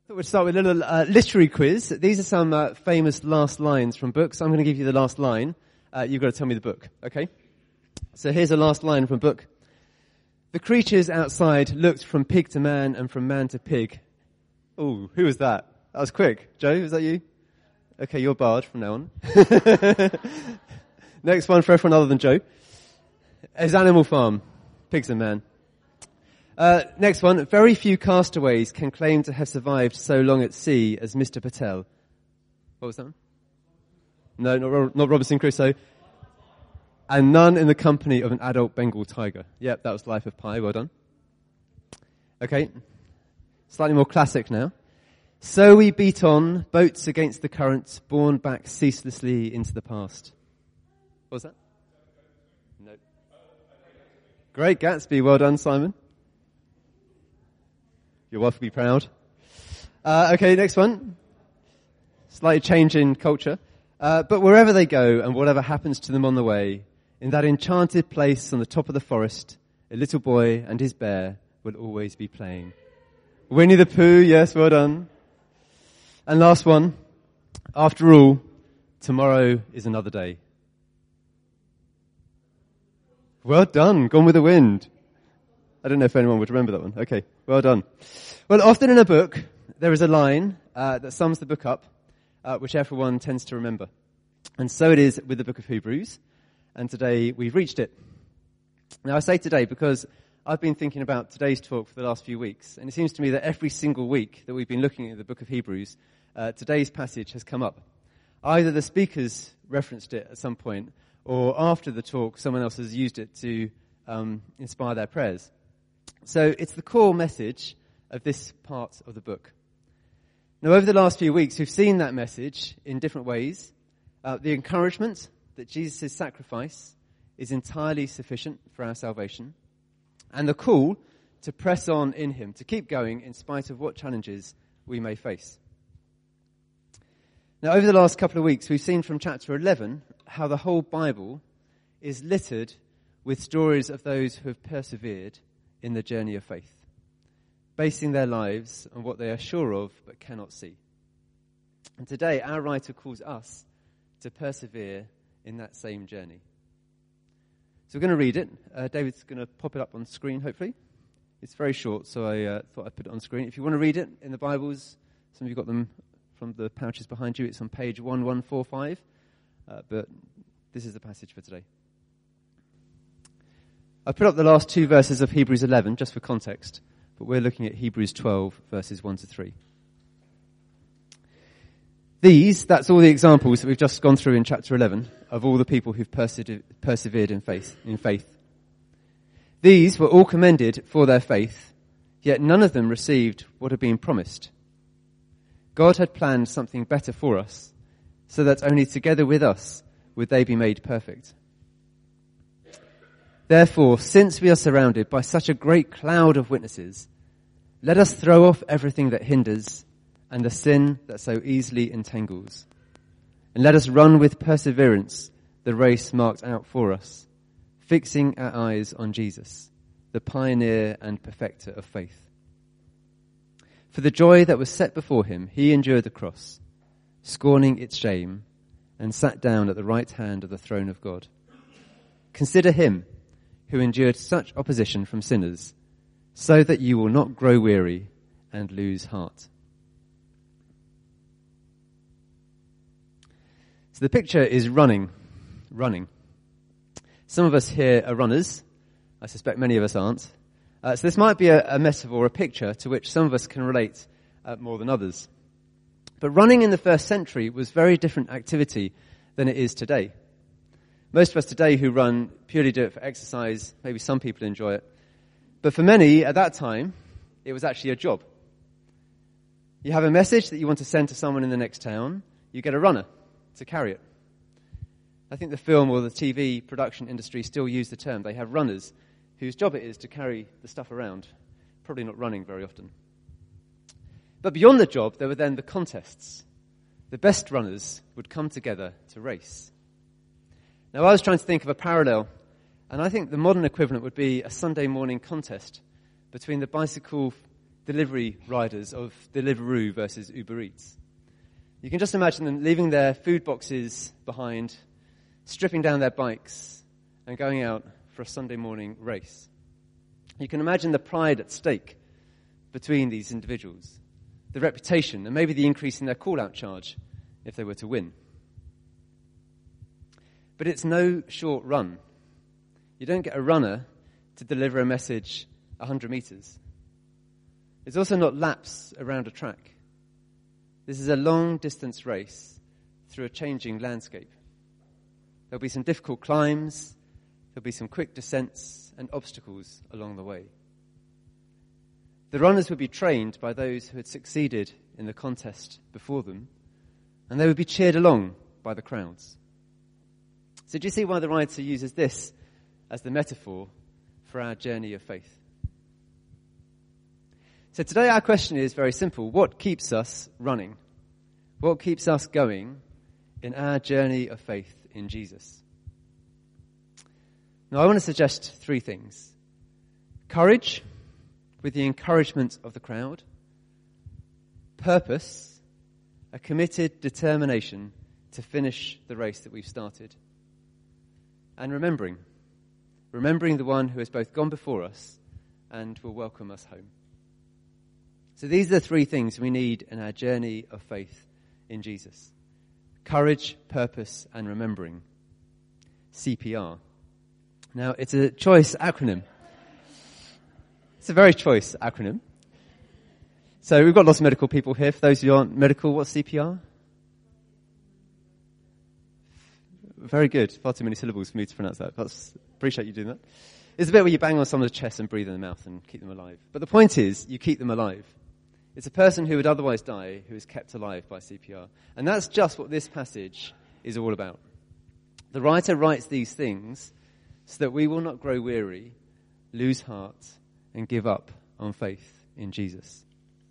Thought we'd start with a little literary quiz. These are some famous last lines from books. I'm going to give you the last line. You've got to tell me the book, okay? So here's a last line from a book. The creatures outside looked from pig to man and from man to pig. Oh, who was that? That was quick. Joe, was that you? Okay, you're barred from now on. Next one for everyone other than Joe. Is Animal Farm. Pigs and man. Next one. Very few castaways can claim to have survived so long at sea as Mr. Patel. What was that one? No, not Robinson Crusoe. And none in the company of an adult Bengal tiger. Yep, that was Life of Pi. Well done. Okay. Slightly more classic now. So we beat on, boats against the current, borne back ceaselessly into the past. What was that? No. Great, Gatsby. Well done, Simon. Your wife will be proud. Okay, next one. Slightly change in culture. But wherever they go and whatever happens to them on the way, in that enchanted place on the top of the forest, a little boy and his bear will always be playing. Winnie the Pooh, yes, well done. And last one. After all, tomorrow is another day. Well done, Gone with the Wind. I don't know if anyone would remember that one. Okay, well done. Well, often in a book, there is a line that sums the book up, which everyone tends to remember. And so it is with the book of Hebrews. And today we've reached it. Now I say today because I've been thinking about today's talk for the last few weeks. And it seems to me that every single week that we've been looking at the book of Hebrews, today's passage has come up. Either the speakers referenced it at some point, or after the talk, someone else has used it to inspire their prayers. So it's the core message of this part of the book. Now, over the last few weeks, we've seen that message in different ways. The encouragement that Jesus' sacrifice is entirely sufficient for our salvation, and the call to press on in him, to keep going in spite of what challenges we may face. Now, over the last couple of weeks, we've seen from chapter 11 how the whole Bible is littered with stories of those who have persevered in the journey of faith, basing their lives on what they are sure of but cannot see. And today, our writer calls us to persevere in that same journey. So we're going to read it. David's going to pop it up on screen, hopefully. It's very short, so I thought I'd put it on screen. If you want to read it in the Bibles, some of you got them from the pouches behind you. It's on page 1145. But this is the passage for today. I put up the last two verses of Hebrews 11, just for context. But we're looking at Hebrews 12, verses 1 to 3. That's all the examples that we've just gone through in chapter 11 of all the people who've persevered in faith. These were all commended for their faith, yet none of them received what had been promised. God had planned something better for us, so that only together with us would they be made perfect. Therefore, since we are surrounded by such a great cloud of witnesses, let us throw off everything that hinders and the sin that so easily entangles. And let us run with perseverance the race marked out for us, fixing our eyes on Jesus, the pioneer and perfecter of faith. For the joy that was set before him, he endured the cross, scorning its shame, and sat down at the right hand of the throne of God. Consider him who endured such opposition from sinners, so that you will not grow weary and lose heart. So the picture is running. Some of us here are runners. I suspect many of us aren't. So this might be a metaphor, a picture to which some of us can relate more than others. But running in the first century was very different activity than it is today. Most of us today who run purely do it for exercise. Maybe some people enjoy it. But for many at that time, it was actually a job. You have a message that you want to send to someone in the next town. You get a runner to carry it. I think the film or the TV production industry still use the term. They have runners whose job it is to carry the stuff around, probably not running very often. But beyond the job, there were then the contests. The best runners would come together to race. Now, I was trying to think of a parallel, and I think the modern equivalent would be a Sunday morning contest between the bicycle delivery riders of Deliveroo versus Uber Eats. You can just imagine them leaving their food boxes behind, stripping down their bikes, and going out for a Sunday morning race. You can imagine the pride at stake between these individuals, the reputation, and maybe the increase in their call-out charge if they were to win. But it's no short run. You don't get a runner to deliver a message 100 meters. It's also not laps around a track. This is a long-distance race through a changing landscape. There'll be some difficult climbs, there'll be some quick descents and obstacles along the way. The runners would be trained by those who had succeeded in the contest before them, and they would be cheered along by the crowds. So do you see why the writer uses this as the metaphor for our journey of faith? So today our question is very simple. What keeps us running? What keeps us going in our journey of faith in Jesus? Now I want to suggest three things. Courage, with the encouragement of the crowd. Purpose, a committed determination to finish the race that we've started. And remembering the one who has both gone before us and will welcome us home. So these are the three things we need in our journey of faith in Jesus. Courage, purpose, and remembering. CPR. Now, it's a choice acronym. It's a very choice acronym. So we've got lots of medical people here. For those who aren't medical, what's CPR? Very good. Far too many syllables for me to pronounce that. Appreciate you doing that. It's a bit where you bang on someone's chest and breathe in the mouth and keep them alive. But the point is, you keep them alive. It's a person who would otherwise die who is kept alive by CPR. And that's just what this passage is all about. The writer writes these things so that we will not grow weary, lose heart, and give up on faith in Jesus.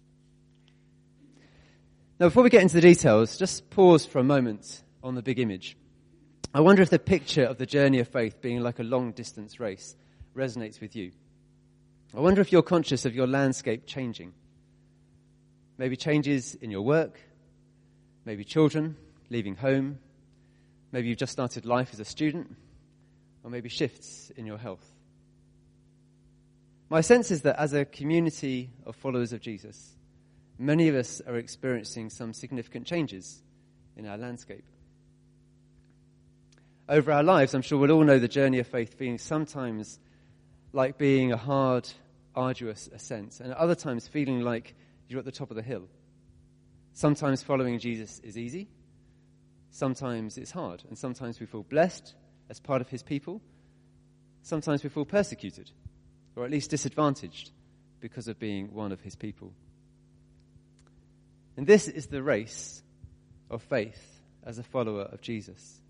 Now, before we get into the details, just pause for a moment on the big image. I wonder if the picture of the journey of faith being like a long-distance race resonates with you. I wonder if you're conscious of your landscape changing. Maybe changes in your work, maybe children leaving home, maybe you've just started life as a student, or maybe shifts in your health. My sense is that as a community of followers of Jesus, many of us are experiencing some significant changes in our landscape. Over our lives, I'm sure we'll all know the journey of faith being sometimes like being a hard, arduous ascent, and at other times feeling like you're at the top of the hill. Sometimes following Jesus is easy, sometimes it's hard, and sometimes we feel blessed as part of his people. Sometimes we feel persecuted, or at least disadvantaged because of being one of his people. And this is the race of faith as a follower of Jesus.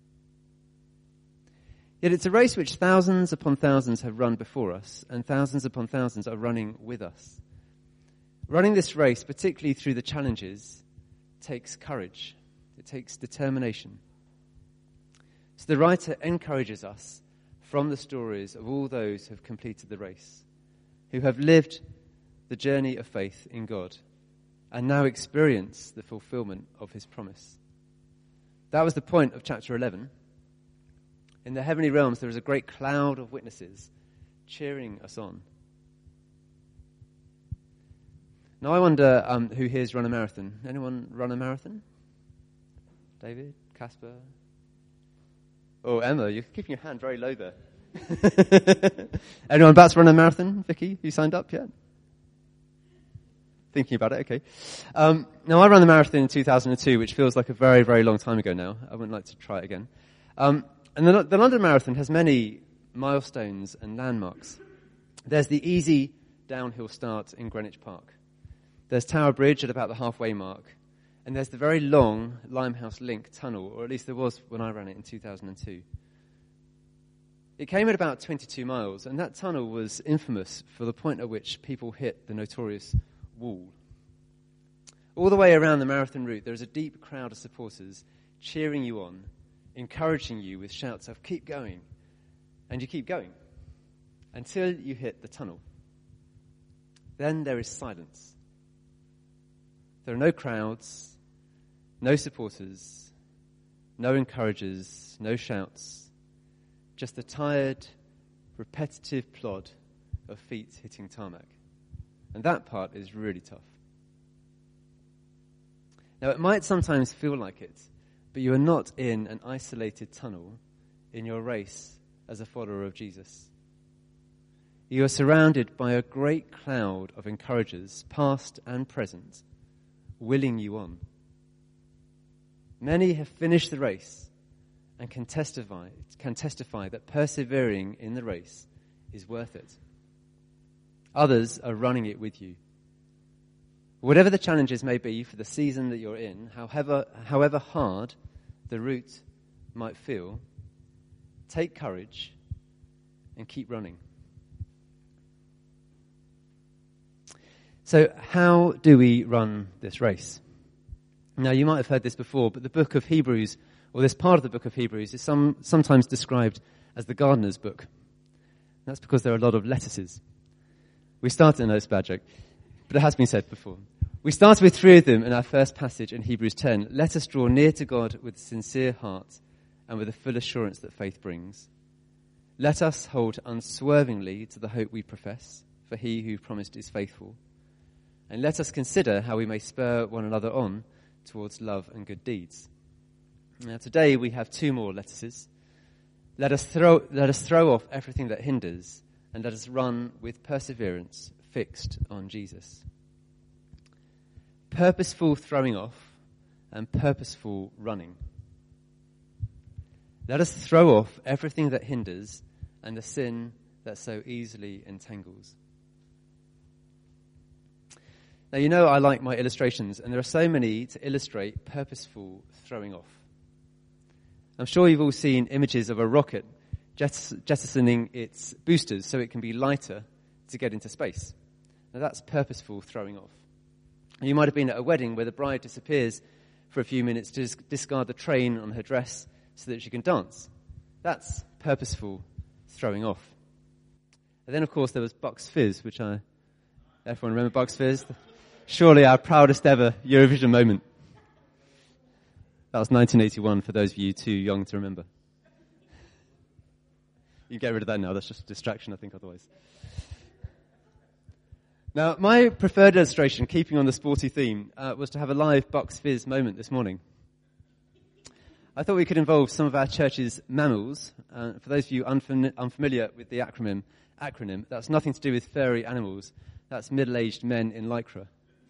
Yet it's a race which thousands upon thousands have run before us, and thousands upon thousands are running with us. Running this race, particularly through the challenges, takes courage. It takes determination. So the writer encourages us from the stories of all those who have completed the race, who have lived the journey of faith in God, and now experience the fulfillment of his promise. That was the point of chapter 11. In the heavenly realms, there is a great cloud of witnesses cheering us on. Now, I wonder who here's run a marathon. Anyone run a marathon? David? Casper? Oh, Emma, you're keeping your hand very low there. Anyone about to run a marathon? Vicky, you signed up yet? Thinking about it, okay. Now, I ran the marathon in 2002, which feels like a very, very long time ago now. I wouldn't like to try it again. And the London Marathon has many milestones and landmarks. There's the easy downhill start in Greenwich Park. There's Tower Bridge at about the halfway mark. And there's the very long Limehouse Link tunnel, or at least there was when I ran it in 2002. It came at about 22 miles, and that tunnel was infamous for the point at which people hit the notorious wall. All the way around the marathon route, there is a deep crowd of supporters cheering you on, encouraging you with shouts of "keep going," and you keep going until you hit the tunnel. then there is silence. There are no crowds, no supporters, no encouragers, no shouts, just the tired, repetitive plod of feet hitting tarmac. And that part is really tough. Now, it might sometimes feel like it, but you are not in an isolated tunnel in your race as a follower of Jesus. You are surrounded by a great cloud of encouragers, past and present, willing you on. Many have finished the race and can testify that persevering in the race is worth it. Others are running it with you. Whatever the challenges may be for the season that you're in, however hard the route might feel, take courage and keep running. So how do we run this race? Now, you might have heard this before, but the book of Hebrews, or this part of the book of Hebrews, is sometimes described as the gardener's book. That's because there are a lot of lettuces. We started, no, it's a bad joke, but it has been said before. We started with 3 of them in our first passage in Hebrews 10. Let us draw near to God with a sincere heart and with a full assurance that faith brings. Let us hold unswervingly to the hope we profess, for he who promised is faithful. And let us consider how we may spur one another on towards love and good deeds. Now today we have 2 more lettuces. Let us throw off everything that hinders, and let us run with perseverance fixed on Jesus. Purposeful throwing off and purposeful running. Let us throw off everything that hinders and the sin that so easily entangles. Now, you know I like my illustrations, and there are so many to illustrate purposeful throwing off. I'm sure you've all seen images of a rocket jettisoning its boosters so it can be lighter to get into space. Now, that's purposeful throwing off. You might have been at a wedding where the bride disappears for a few minutes to discard the train on her dress so that she can dance. That's purposeful throwing off. And then, of course, there was Bucks Fizz, which everyone remember Bucks Fizz? Surely our proudest ever Eurovision moment. That was 1981 for those of you too young to remember. You can get rid of that now. That's just a distraction, I think, otherwise. Now, my preferred illustration, keeping on the sporty theme, was to have a live Bucks Fizz moment this morning. I thought we could involve some of our church's mammals. For those of you unfamiliar with the acronym, that's nothing to do with furry animals. That's middle-aged men in lycra.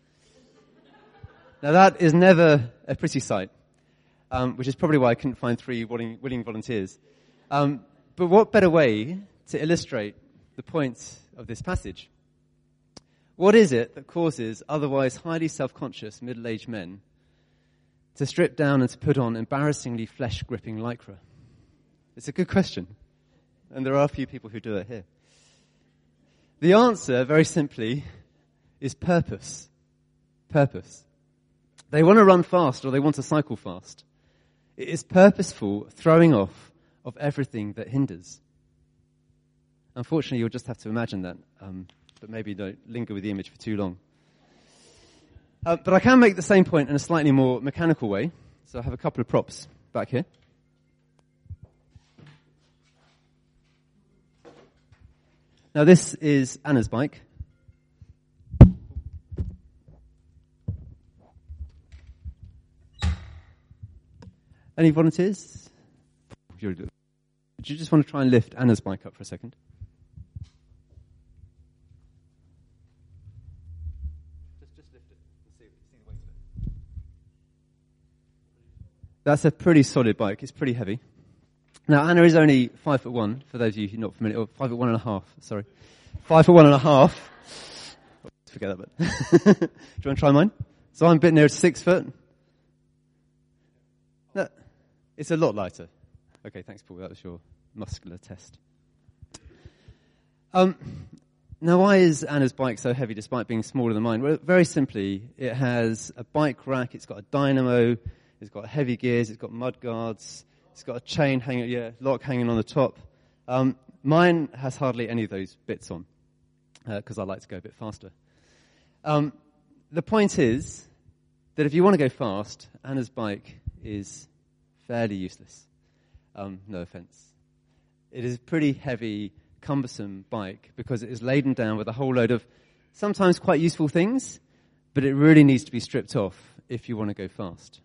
Now, that is never a pretty sight, which is probably why I couldn't find 3 willing volunteers. But what better way to illustrate the point of this passage? What is it that causes otherwise highly self-conscious middle-aged men to strip down and to put on embarrassingly flesh-gripping lycra? It's a good question, and there are a few people who do it here. The answer, very simply, is purpose. Purpose. They want to run fast or they want to cycle fast. It is purposeful throwing off of everything that hinders. Unfortunately, you'll just have to imagine that, but maybe don't linger with the image for too long. But I can make the same point in a slightly more mechanical way. So I have a couple of props back here. Now this is Anna's bike. Any volunteers? Do you just want to try and lift Anna's bike up for a second? Just lift it and see the weight of it. That's a pretty solid bike. It's pretty heavy. Now, Anna is only 5'1", for those of you who are not familiar, or 5'1.5", sorry. 5'1.5". Forget that bit. Do you want to try mine? So I'm a bit nearer to 6 foot. No, it's a lot lighter. Okay, thanks, Paul. That was your muscular test. Now, why is Anna's bike so heavy despite being smaller than mine? Well, very simply, it has a bike rack, it's got a dynamo, it's got heavy gears, it's got mud guards, it's got a chain lock hanging on the top. Mine has hardly any of those bits on, because I like to go a bit faster. The point is that if you want to go fast, Anna's bike is fairly useless. No offense. It is a pretty heavy, cumbersome bike because it is laden down with a whole load of sometimes quite useful things, but it really needs to be stripped off if you want to go fast.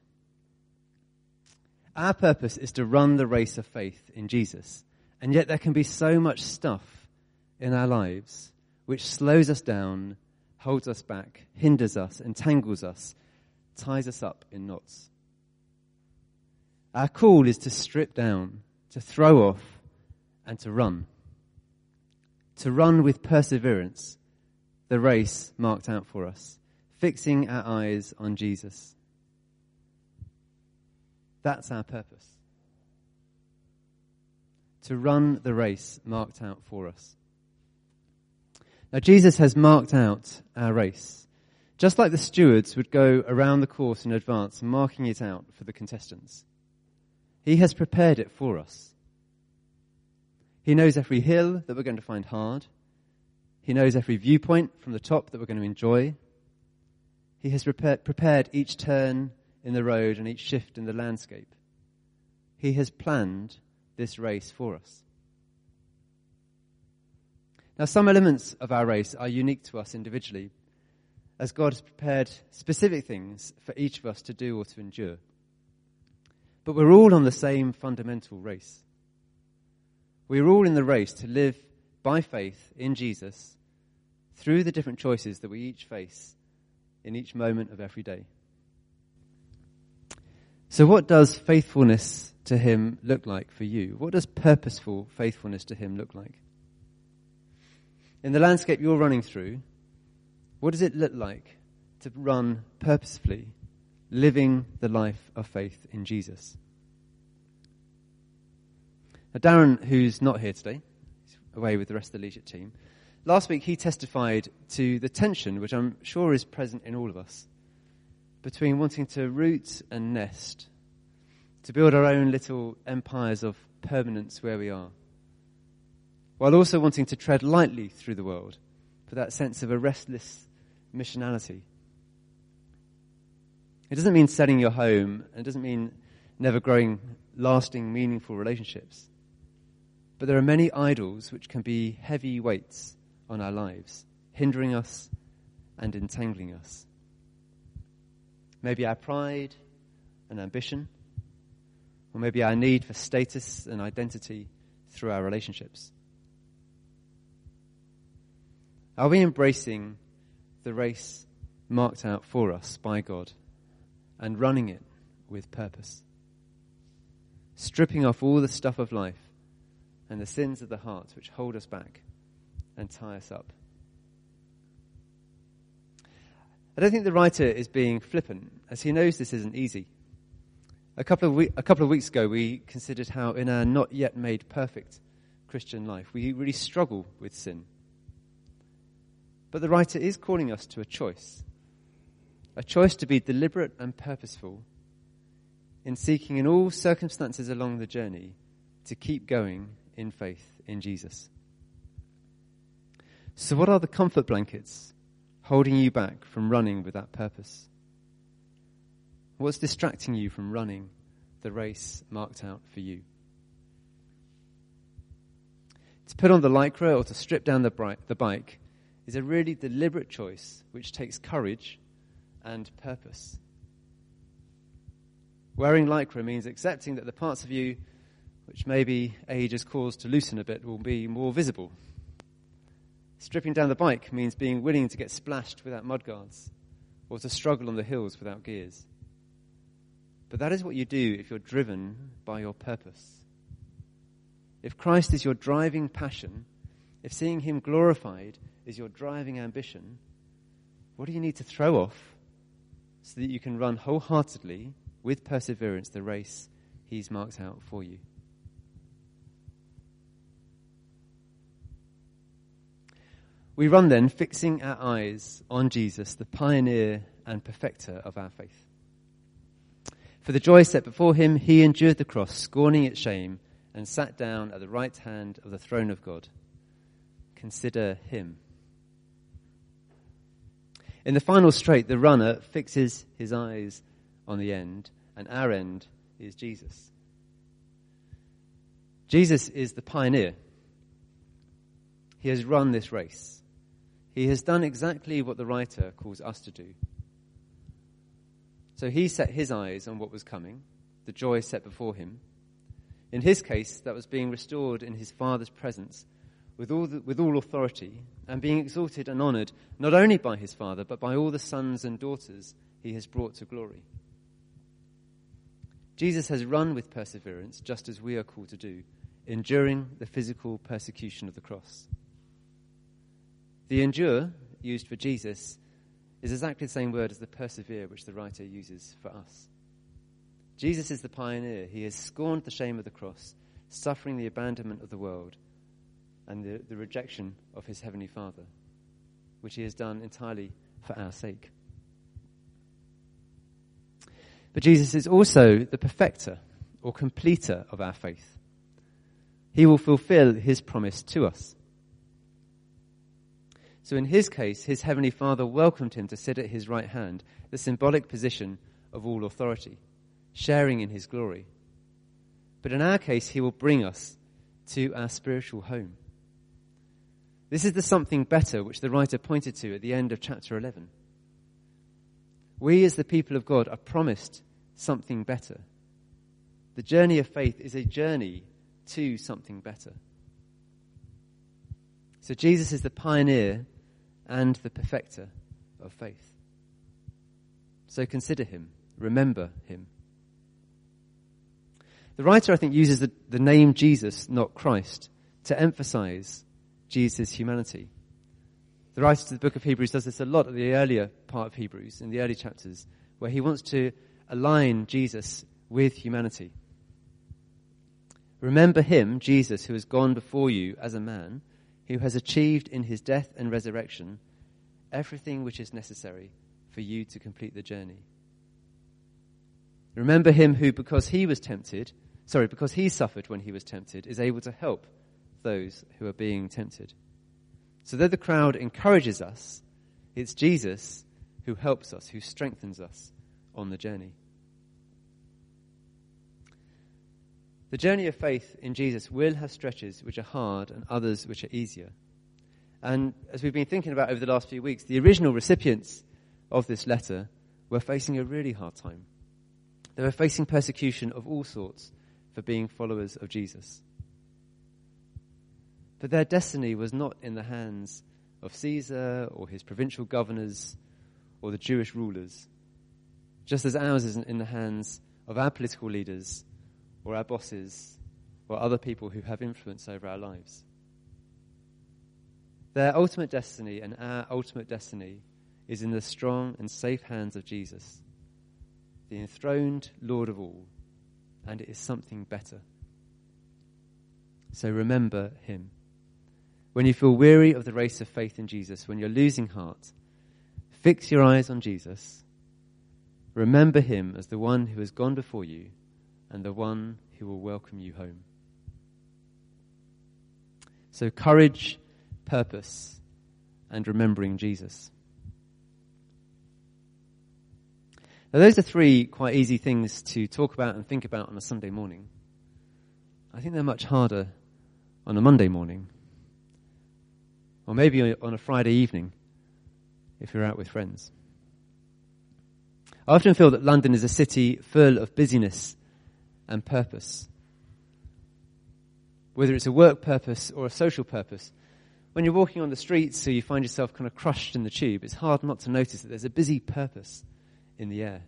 Our purpose is to run the race of faith in Jesus, and yet there can be so much stuff in our lives which slows us down, holds us back, hinders us, entangles us, ties us up in knots. Our call is to strip down, to throw off, and to run. To run with perseverance the race marked out for us, fixing our eyes on Jesus. That's our purpose. To run the race marked out for us. Now, Jesus has marked out our race, just like the stewards would go around the course in advance, marking it out for the contestants. He has prepared it for us. He knows every hill that we're going to find hard. He knows every viewpoint from the top that we're going to enjoy. He has prepared each turn in the road and each shift in the landscape. He has planned this race for us. Now, some elements of our race are unique to us individually, as God has prepared specific things for each of us to do or to endure. But we're all on the same fundamental race. We're all in the race to live by faith in Jesus through the different choices that we each face in each moment of every day. So what does faithfulness to him look like for you? What does purposeful faithfulness to him look like? In the landscape you're running through, what does it look like to run purposefully, living the life of faith in Jesus? Now, Darren, who's not here today, he's away with the rest of the leadership team, last week he testified to the tension, which I'm sure is present in all of us, between wanting to root and nest, to build our own little empires of permanence where we are, while also wanting to tread lightly through the world for that sense of a restless missionality. It doesn't mean selling your home, and it doesn't mean never growing lasting, meaningful relationships. But there are many idols which can be heavy weights on our lives, hindering us and entangling us. Maybe our pride and ambition, or maybe our need for status and identity through our relationships. Are we embracing the race marked out for us by God and running it with purpose? Stripping off all the stuff of life and the sins of the heart which hold us back and tie us up. I don't think the writer is being flippant, as he knows this isn't easy. A couple of weeks ago, we considered how in our not yet made perfect Christian life, we really struggle with sin. But the writer is calling us to a choice to be deliberate and purposeful in seeking in all circumstances along the journey to keep going in faith in Jesus. So what are the comfort blankets holding you back from running with that purpose? What's distracting you from running the race marked out for you? To put on the lycra or to strip down the bike is a really deliberate choice which takes courage and purpose. Wearing lycra means accepting that the parts of you which maybe age has caused to loosen a bit will be more visible. Stripping down the bike means being willing to get splashed without mudguards or to struggle on the hills without gears. But that is what you do if you're driven by your purpose. If Christ is your driving passion, if seeing him glorified is your driving ambition, what do you need to throw off so that you can run wholeheartedly with perseverance the race he's marked out for you? We run then, fixing our eyes on Jesus, the pioneer and perfecter of our faith. For the joy set before him, he endured the cross, scorning its shame, and sat down at the right hand of the throne of God. Consider him. In the final straight, the runner fixes his eyes on the end, and our end is Jesus. Jesus is the pioneer. He has run this race. He has done exactly what the writer calls us to do. So he set his eyes on what was coming, the joy set before him. In his case, that was being restored in his Father's presence with all authority, and being exalted and honoured not only by his Father, but by all the sons and daughters he has brought to glory. Jesus has run with perseverance, just as we are called to do, enduring the physical persecution of the cross. The endure, used for Jesus, is exactly the same word as the persevere, which the writer uses for us. Jesus is the pioneer. He has scorned the shame of the cross, suffering the abandonment of the world and the rejection of his heavenly Father, which he has done entirely for our sake. But Jesus is also the perfecter or completer of our faith. He will fulfill his promise to us. So in his case, his heavenly Father welcomed him to sit at his right hand, the symbolic position of all authority, sharing in his glory. But in our case, he will bring us to our spiritual home. This is the something better which the writer pointed to at the end of chapter 11. We as the people of God are promised something better. The journey of faith is a journey to something better. So Jesus is the pioneer and the perfecter of faith. So consider him, remember him. The writer, I think, uses the name Jesus, not Christ, to emphasize Jesus' humanity. The writer to the book of Hebrews does this a lot at the earlier part of Hebrews, in the early chapters, where he wants to align Jesus with humanity. Remember him, Jesus, who has gone before you as a man, who has achieved in his death and resurrection everything which is necessary for you to complete the journey. Remember him who, because he suffered when he was tempted, is able to help those who are being tempted. So though the crowd encourages us, it's Jesus who helps us, who strengthens us on the journey. The journey of faith in Jesus will have stretches which are hard and others which are easier. And as we've been thinking about over the last few weeks, the original recipients of this letter were facing a really hard time. They were facing persecution of all sorts for being followers of Jesus. But their destiny was not in the hands of Caesar or his provincial governors or the Jewish rulers, just as ours isn't in the hands of our political leaders or our bosses or other people who have influence over our lives. Their ultimate destiny and our ultimate destiny is in the strong and safe hands of Jesus, the enthroned Lord of all, and it is something better. So remember him. When you feel weary of the race of faith in Jesus, when you're losing heart, fix your eyes on Jesus. Remember him as the one who has gone before you and the one who will welcome you home. So courage, purpose, and remembering Jesus. Now those are three quite easy things to talk about and think about on a Sunday morning. I think they're much harder on a Monday morning. Or maybe on a Friday evening, if you're out with friends. I often feel that London is a city full of busyness and purpose. Whether it's a work purpose or a social purpose, when you're walking on the streets so you find yourself kind of crushed in the tube, it's hard not to notice that there's a busy purpose in the air.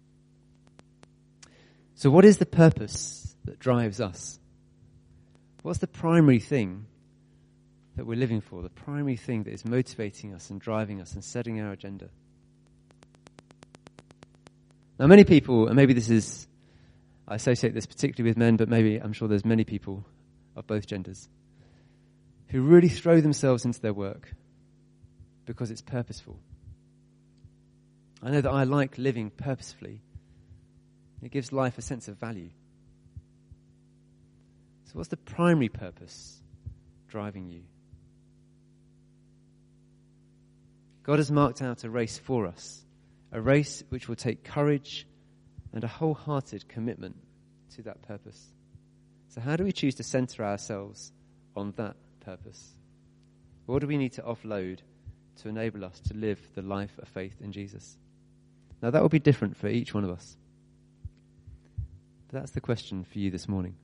So what is the purpose that drives us? What's the primary thing that we're living for, the primary thing that is motivating us and driving us and setting our agenda? Now many people, and maybe I associate this particularly with men, but maybe I'm sure there's many people of both genders who really throw themselves into their work because it's purposeful. I know that I like living purposefully. It gives life a sense of value. So what's the primary purpose driving you? God has marked out a race for us, a race which will take courage and a wholehearted commitment to that purpose. So how do we choose to center ourselves on that purpose? What do we need to offload to enable us to live the life of faith in Jesus? Now that will be different for each one of us. But that's the question for you this morning.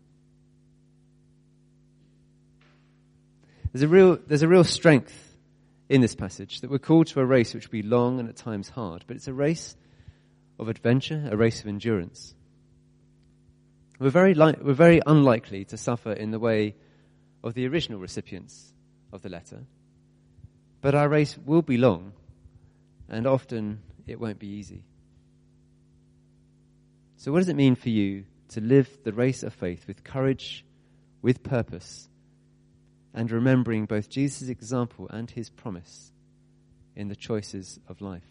There's a real strength in this passage that we're called to a race which will be long and at times hard, but it's a race of adventure, a race of endurance. We're very unlikely to suffer in the way of the original recipients of the letter, but our race will be long, and often it won't be easy. So what does it mean for you to live the race of faith with courage, with purpose, and remembering both Jesus' example and his promise in the choices of life?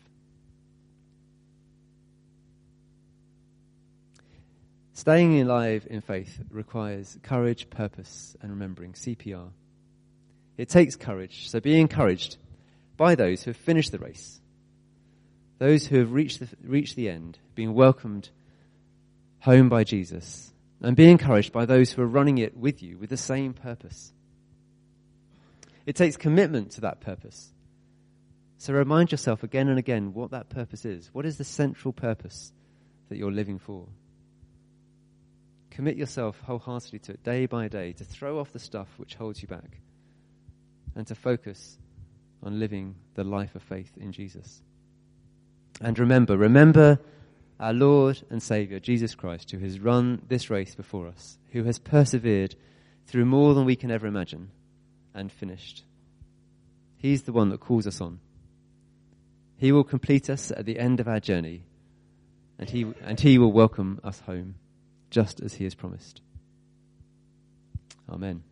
Staying alive in faith requires courage, purpose, and remembering, CPR. It takes courage, so be encouraged by those who have finished the race, those who have reached the end, being welcomed home by Jesus, and be encouraged by those who are running it with you with the same purpose. It takes commitment to that purpose. So remind yourself again and again what that purpose is. What is the central purpose that you're living for? Commit yourself wholeheartedly to it day by day, to throw off the stuff which holds you back and to focus on living the life of faith in Jesus. And remember our Lord and Saviour, Jesus Christ, who has run this race before us, who has persevered through more than we can ever imagine and finished. He's the one that calls us on. He will complete us at the end of our journey, and he will welcome us home, just as he has promised. Amen.